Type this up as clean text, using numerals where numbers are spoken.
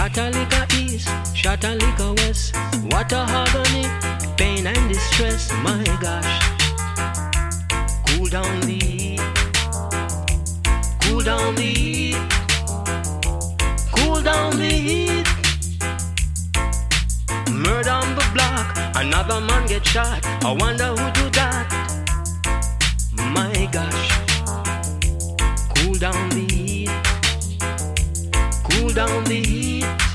Shot a liquor east, shot a liquor west. What a agony, pain and distress. My gosh, cool down the heat, cool down the heat, cool down the heat. Murder on the block, another man get shot. I wonder who do that. My gosh, cool down the heat, cool down the heat.